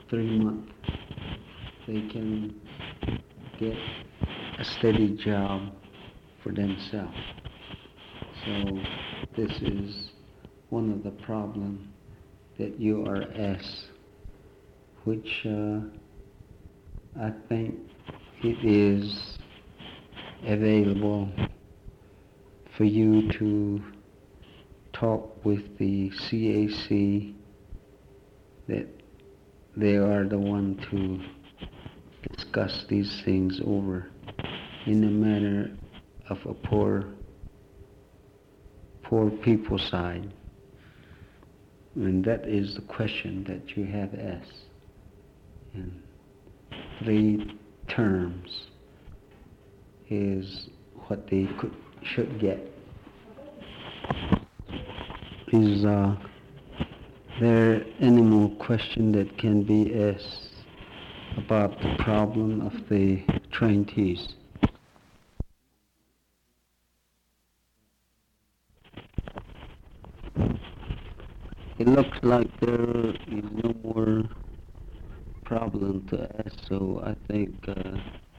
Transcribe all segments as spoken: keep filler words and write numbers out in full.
three months, they can get a steady job for themselves. So this is one of the problems that you are asked, which uh, I think it is available for you to talk with the C A C, that they are the one to discuss these things over in the manner of a poor, poor people side. And that is the question that you have asked in three terms is what they could, should get. Is uh, there any more question that can be asked about the problem of the trainees? It looks like there is no more problem to ask, so I think uh,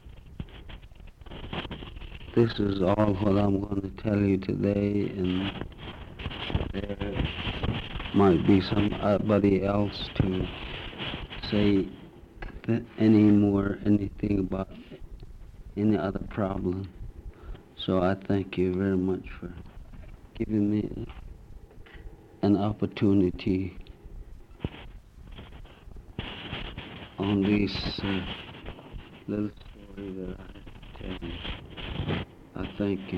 this is all what I'm going to tell you today, and there might be somebody else to say th- any more, anything about any other problem. So I thank you very much for giving me an opportunity on this uh, little story that I have to tell you. I thank you.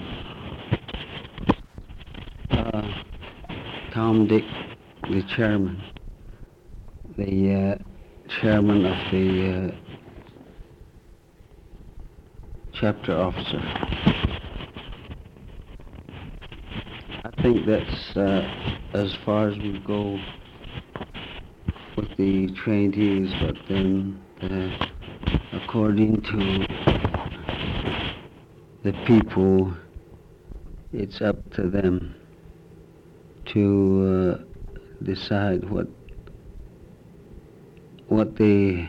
Uh, Tom Dick, the chairman, the uh, chairman of the uh, chapter officer. I think that's uh, as far as we go with the trainees, but then uh, according to the people, it's up to them to uh, decide what what they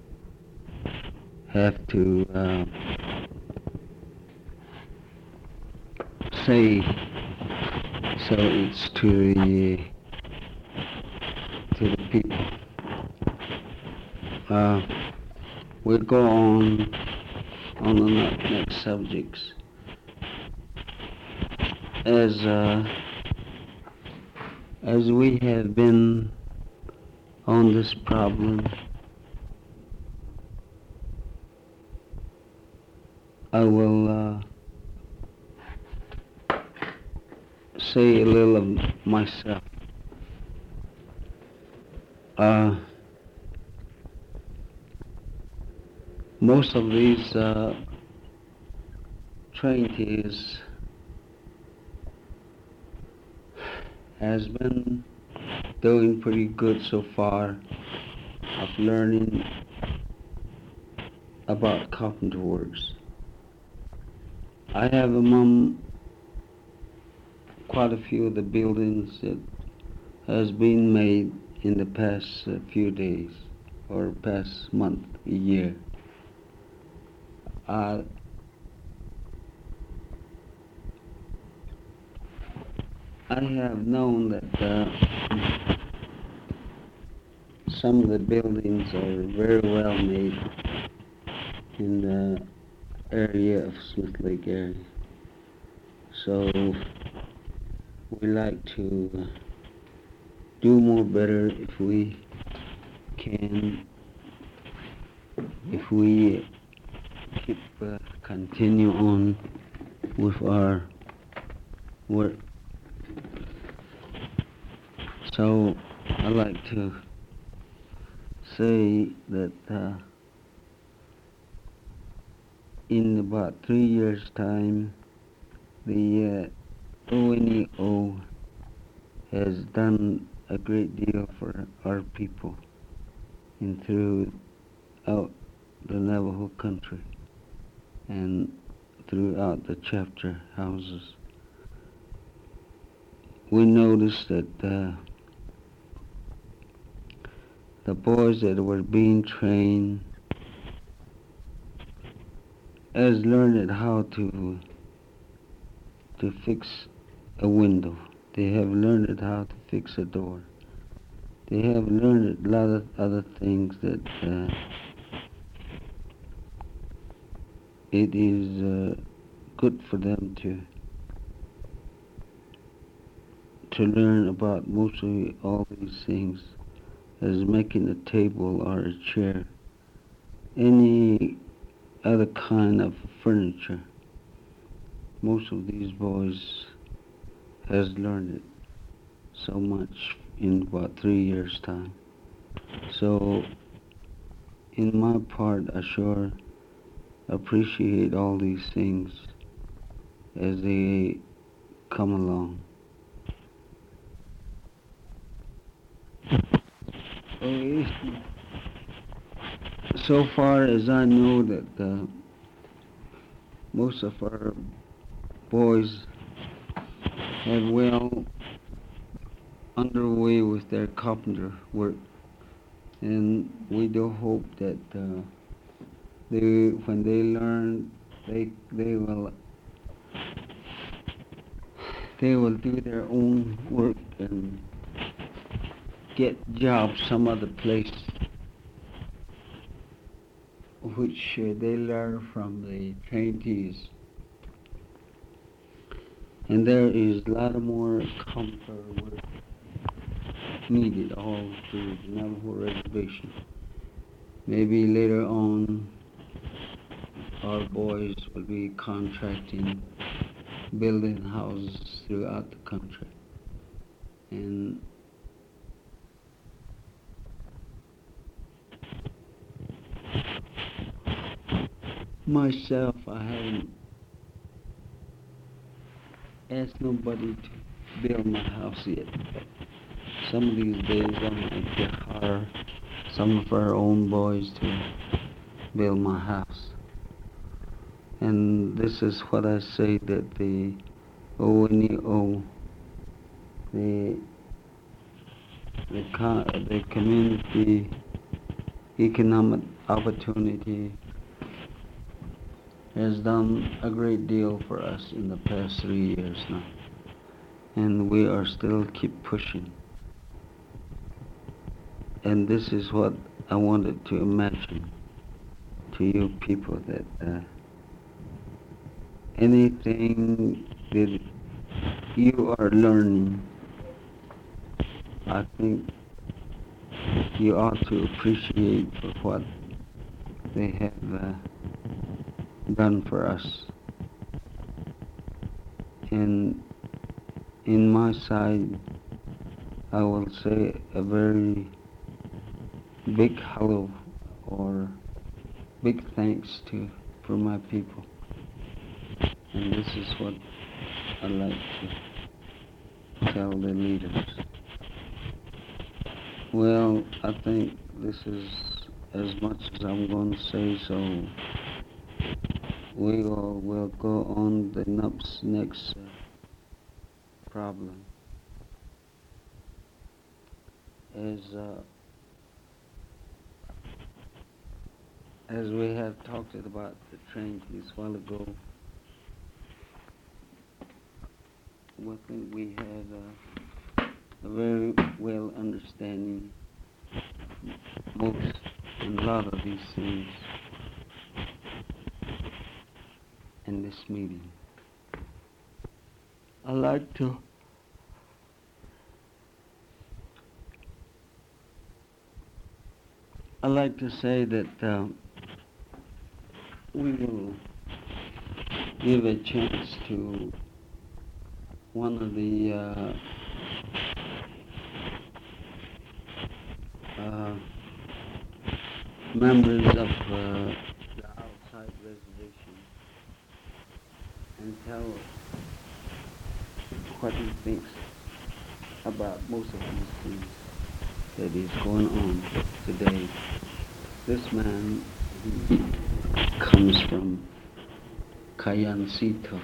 have to uh, say. So it's to the to the people. Uh, we'll go on on the ne- next subjects. As uh, as we have been on this problem, I will uh, say a little of myself. Uh, most of these uh, trainees has been doing pretty good so far of learning about carpenter works. I have among quite a few of the buildings that has been made in the past uh, few days or past month, a year. Uh, I have known that uh, some of the buildings are very well made in the area of Smith Lake area. So we like to uh, do more better if we can, if we keep uh, continue on with our work. So I like to say that uh, in about three years' time, the uh, O N E O has done a great deal for our people and throughout the Navajo country and throughout the chapter houses. We noticed that uh, the boys that were being trained has learned how to to fix a window. They have learned how to fix a door. They have learned a lot of other things that uh, it is uh, good for them to to learn about mostly all these things, as making a table or a chair, any other kind of furniture. Most of these boys has learned it so much in about three years' time. So, in my part, I sure appreciate all these things as they come along. Okay. So far as I know that uh, most of our boys have well underway with their carpenter work, and we do hope that uh, they, when they learn, they they will they will do their own work and get jobs some other place, which uh, they learn from the trainees. And there is a lot of more carpenter work needed all through the Navajo Reservation. Maybe later on our boys will be contracting, building houses throughout the country. And myself, I haven't asked nobody to build my house yet. But some of these days I might get hire some of our own boys to build my house. And this is what I say, that the O N E O, the the, co- the community economic opportunity, has done a great deal for us in the past three years now. And we are still keep pushing. And this is what I wanted to imagine to you people, that uh, anything that you are learning, I think you ought to appreciate for what they have uh, done for us. And in my side, I will say a very big hello or big thanks to for my people. And this is what I like to tell the leaders. Well, I think this is as much as I'm going to say, so we will will go on the next, next uh, problem. As, uh, as we have talked about the train a while ago, I think we had uh, a very well understanding most and a lot of these things in this meeting. I like to I like to say that uh, we will give a chance to one of the uh, uh, members of uh, the outside reservation and tell what he thinks about most of these things that is going on today. This man, he comes from Cayancito.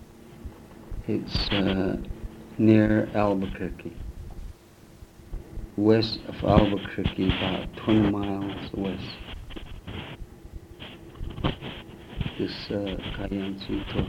It's uh, near Albuquerque. west of Albuquerque, about twenty miles west. This uh, Cayancito.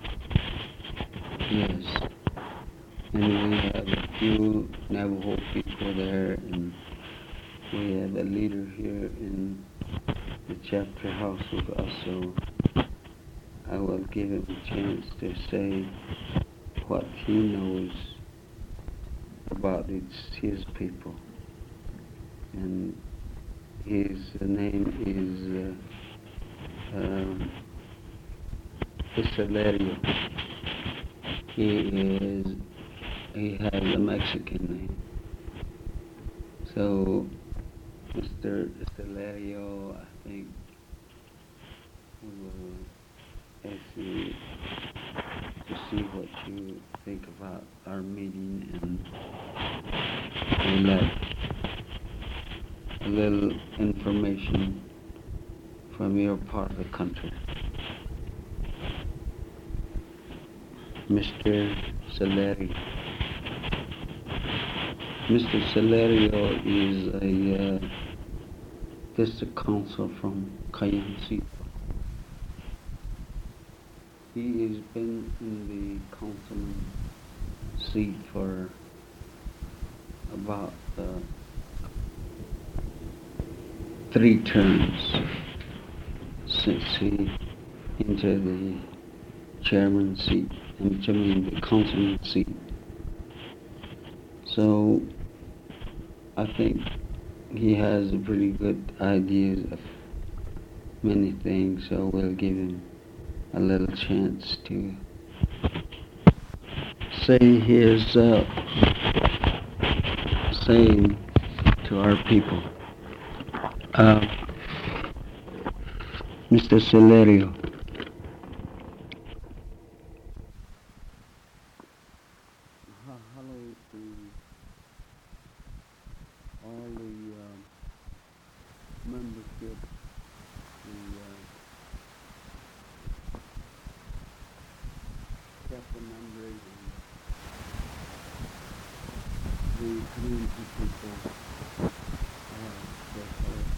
Yes. And we have a few Navajo people there, and we have a leader here in the chapter house with us, so I will give him a chance to say what he knows about its, his people. And his name is uh, um, Isalerio. He is, he has a Mexican name. So, Mister Isalerio, I think we will ask you to see what you think about our meeting, and we'll let a little information from your part of the country. Mister Salerio. Mister Salerio is a uh, district council from Cayancito. He has been in the councilman seat for about uh, three terms since he entered the chairman seat, I mean the councilman seat. So I think he has a pretty good ideas of many things, so we'll give him a little chance to say his uh, saying to our people. Uh, Mister Salerio. Hello to all the uh, membership, the uh, chapter members, and the community people. Uh,